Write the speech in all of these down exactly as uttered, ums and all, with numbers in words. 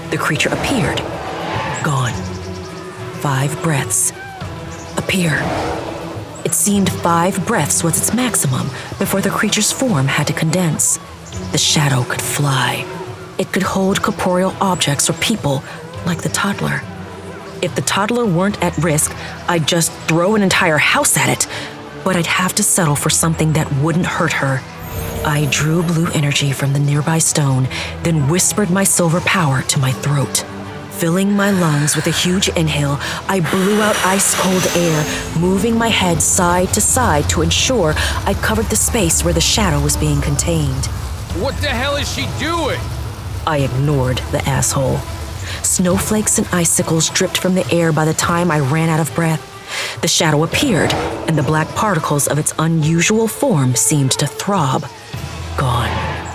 The creature appeared. Gone. Five breaths. Appear. It seemed five breaths was its maximum before the creature's form had to condense. The shadow could fly. It could hold corporeal objects or people, like the toddler. If the toddler weren't at risk, I'd just throw an entire house at it, but I'd have to settle for something that wouldn't hurt her. I drew blue energy from the nearby stone, then whispered my silver power to my throat. Filling my lungs with a huge inhale, I blew out ice-cold air, moving my head side to side to ensure I covered the space where the shadow was being contained. What the hell is she doing? I ignored the asshole. Snowflakes and icicles dripped from the air by the time I ran out of breath. The shadow appeared, and the black particles of its unusual form seemed to throb. Gone.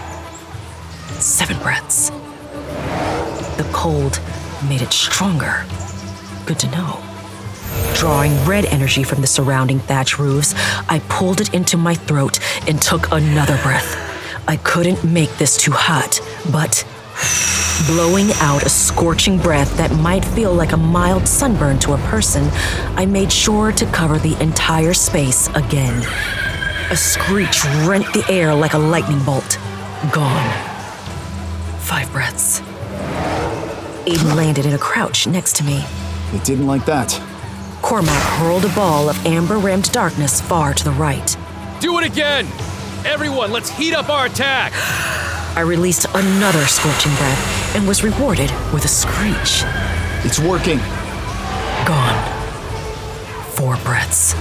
Seven breaths. The cold made it stronger. Good to know. Drawing red energy from the surrounding thatch roofs, I pulled it into my throat and took another breath. I couldn't make this too hot, but blowing out a scorching breath that might feel like a mild sunburn to a person, I made sure to cover the entire space again. A screech rent the air like a lightning bolt. Gone. Five breaths. Aiden landed in a crouch next to me. It didn't like that. Cormac hurled a ball of amber-rimmed darkness far to the right. Do it again! Everyone, let's heat up our attack! I released another scorching breath and was rewarded with a screech. It's working. Gone. Four breaths.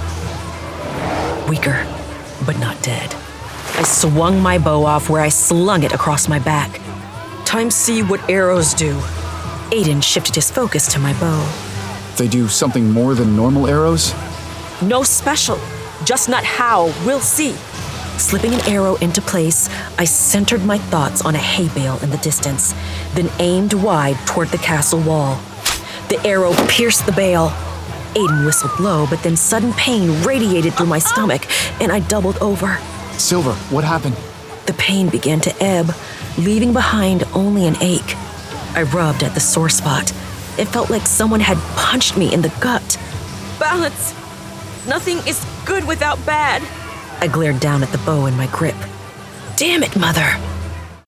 Weaker, but not dead. I swung my bow off where I slung it across my back. Time to see what arrows do. Aiden shifted his focus to my bow. They do something more than normal arrows? No special, just not how, we'll see. Slipping an arrow into place, I centered my thoughts on a hay bale in the distance, then aimed wide toward the castle wall. The arrow pierced the bale. Aiden whistled low, but then sudden pain radiated through my stomach, and I doubled over. Silver, what happened? The pain began to ebb, leaving behind only an ache. I rubbed at the sore spot. It felt like someone had punched me in the gut. Balance! Nothing is good without bad. I glared down at the bow in my grip. Damn it, Mother!